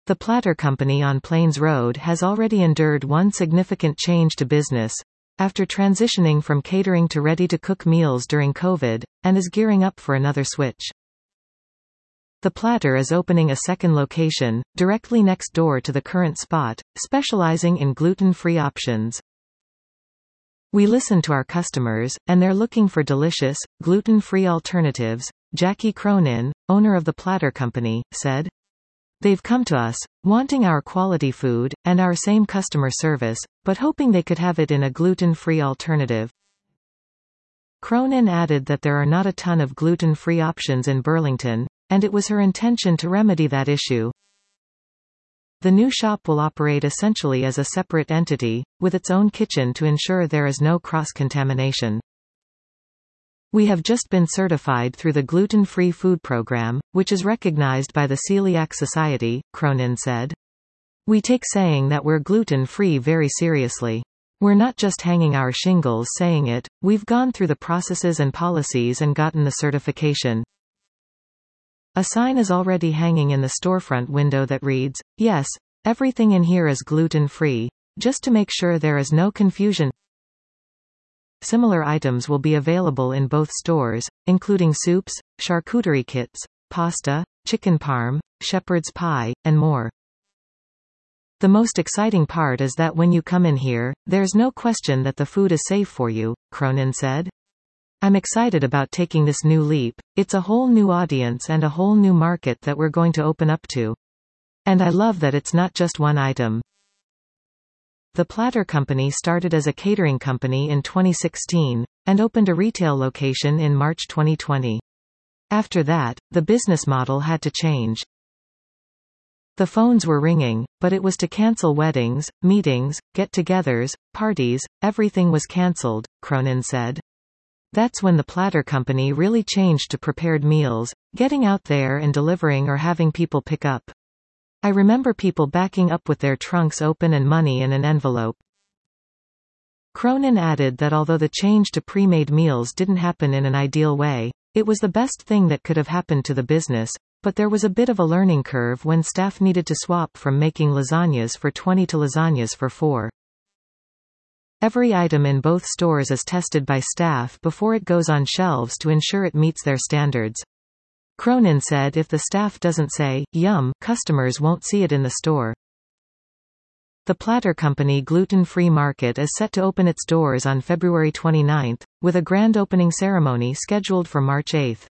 The Platter Company on Plains Road has already endured one significant change to business, after transitioning from catering to ready-to-cook meals during COVID, and is gearing up for another switch. The Platter is opening a second location, directly next door to the current spot, specializing in gluten-free options. We listen to our customers, and they're looking for delicious, gluten-free alternatives, Jackie Cronin, owner of the Platter Company, said. They've come to us, wanting our quality food, and our same customer service, but hoping they could have it in a gluten-free alternative. Cronin added that there are not a ton of gluten-free options in Burlington, and it was her intention to remedy that issue. The new shop will operate essentially as a separate entity, with its own kitchen to ensure there is no cross-contamination. We have just been certified through the Gluten-Free Food Program, which is recognized by the Celiac Society, Cronin said. We take saying that we're gluten-free very seriously. We're not just hanging our shingles saying it, we've gone through the processes and policies and gotten the certification. A sign is already hanging in the storefront window that reads, "Yes, everything in here is gluten-free, just to make sure there is no confusion." Similar items will be available in both stores, including soups, charcuterie kits, pasta, chicken parm, shepherd's pie, and more. The most exciting part is that when you come in here, there's no question that the food is safe for you, Cronin said. I'm excited about taking this new leap. It's a whole new audience and a whole new market that we're going to open up to. And I love that it's not just one item. The Platter Company started as a catering company in 2016, and opened a retail location in March 2020. After that, the business model had to change. The phones were ringing, but it was to cancel weddings, meetings, get-togethers, parties, everything was cancelled, Cronin said. That's when the Platter Company really changed to prepared meals, getting out there and delivering or having people pick up. I remember people backing up with their trunks open and money in an envelope. Cronin added that although the change to pre-made meals didn't happen in an ideal way, it was the best thing that could have happened to the business, but there was a bit of a learning curve when staff needed to swap from making lasagnas for 20 to lasagnas for 4. Every item in both stores is tested by staff before it goes on shelves to ensure it meets their standards. Cronin said if the staff doesn't say, "Yum," customers won't see it in the store. The Platter Company Gluten-Free Market is set to open its doors on February 29, with a grand opening ceremony scheduled for March 8.